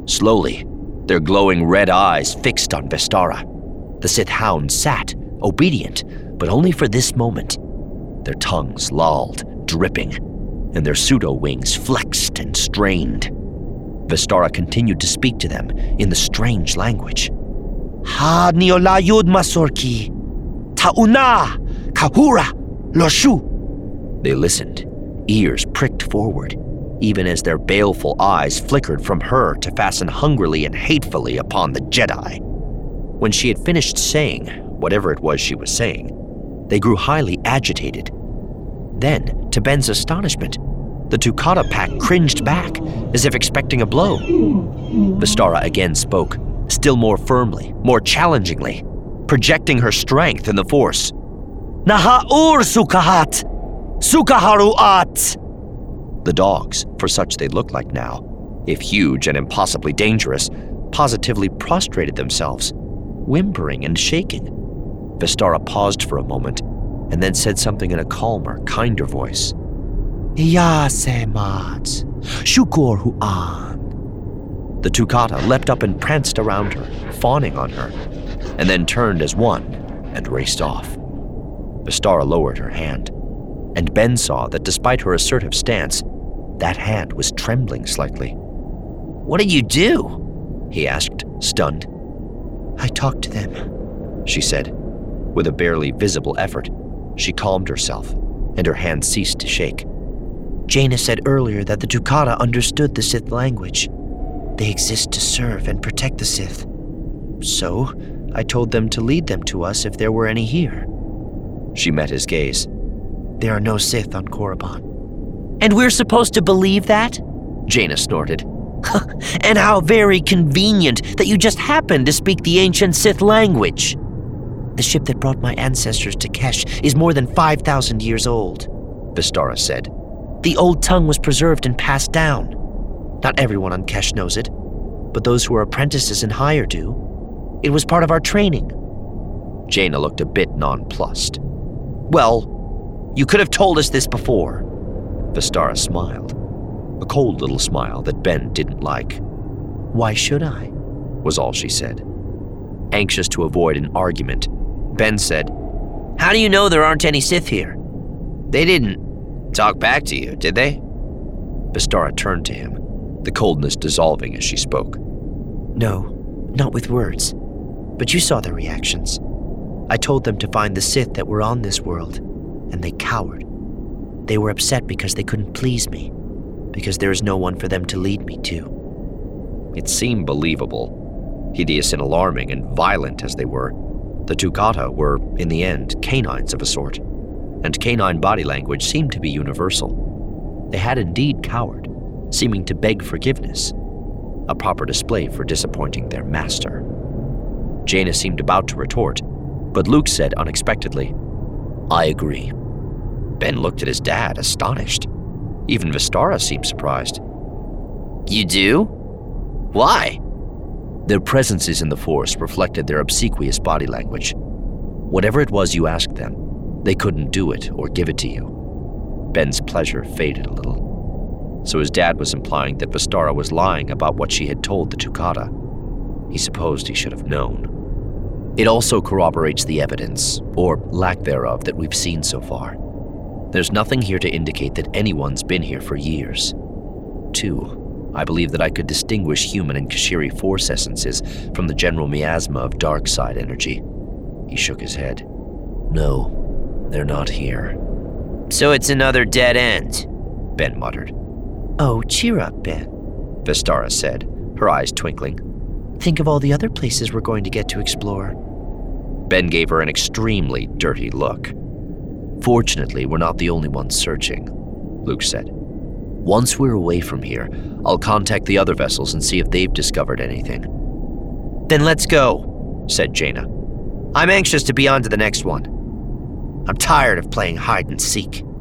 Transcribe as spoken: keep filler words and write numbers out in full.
Slowly, their glowing red eyes fixed on Vestara. The Sith hound sat, obedient, but only for this moment. Their tongues lolled, dripping, and their pseudo-wings flexed and strained. Vestara continued to speak to them in the strange language. Ha niolayud masorki, tauna, kahura, loshu. They listened, ears pricked forward, even as their baleful eyes flickered from her to fasten hungrily and hatefully upon the Jedi. When she had finished saying whatever it was she was saying, they grew highly agitated. Then, to Ben's astonishment, the Tukata pack cringed back, as if expecting a blow. Vestara again spoke, still more firmly, more challengingly, projecting her strength in the Force. Naha'ur sukahat, sukaharu'at. The dogs, for such they looked like now, if huge and impossibly dangerous, positively prostrated themselves, whimpering and shaking. Vestara paused for a moment, and then said something in a calmer, kinder voice. Ya semat, shukur hu'an. The Tukata leapt up and pranced around her, fawning on her, and then turned as one and raced off. Vestara lowered her hand, and Ben saw that despite her assertive stance, that hand was trembling slightly. What did you do? He asked, stunned. I talked to them, she said. With a barely visible effort, she calmed herself, and her hand ceased to shake. Jaina said earlier that the Tukata understood the Sith language. They exist to serve and protect the Sith. So, I told them to lead them to us if there were any here. She met his gaze. There are no Sith on Korriban. And we're supposed to believe that? Jaina snorted. And how very convenient that you just happened to speak the ancient Sith language. The ship that brought my ancestors to Kesh is more than five thousand years old, Vestara said. The old tongue was preserved and passed down. Not everyone on Kesh knows it, but those who are apprentices and higher do. It was part of our training. Jaina looked a bit nonplussed. Well, you could have told us this before. Vestara smiled, a cold little smile that Ben didn't like. Why should I? Was all she said. Anxious to avoid an argument, Ben said, How do you know there aren't any Sith here? They didn't talk back to you, did they? Vestara turned to him, the coldness dissolving as she spoke. No, not with words, but you saw their reactions. I told them to find the Sith that were on this world, and they cowered. They were upset because they couldn't please me, because there is no one for them to lead me to. It seemed believable. Hideous and alarming and violent as they were, the Tukata were, in the end, canines of a sort, and canine body language seemed to be universal. They had indeed cowered, seeming to beg forgiveness, a proper display for disappointing their master. Jaina seemed about to retort, but Luke said unexpectedly, I agree. Ben looked at his dad, astonished. Even Vestara seemed surprised. You do? Why? Their presences in the Force reflected their obsequious body language. Whatever it was you asked them, they couldn't do it or give it to you. Ben's pleasure faded a little. So his dad was implying that Vestara was lying about what she had told the Tukata. He supposed he should have known. It also corroborates the evidence, or lack thereof, that we've seen so far. There's nothing here to indicate that anyone's been here for years. Two, I believe that I could distinguish human and Kashiri Force essences from the general miasma of dark side energy. He shook his head. No, they're not here. So it's another dead end, Ben muttered. Oh, cheer up, Ben, Vestara said, her eyes twinkling. Think of all the other places we're going to get to explore. Ben gave her an extremely dirty look. Fortunately, we're not the only ones searching, Luke said. Once we're away from here, I'll contact the other vessels and see if they've discovered anything. Then let's go, said Jaina. I'm anxious to be on to the next one. I'm tired of playing hide and seek.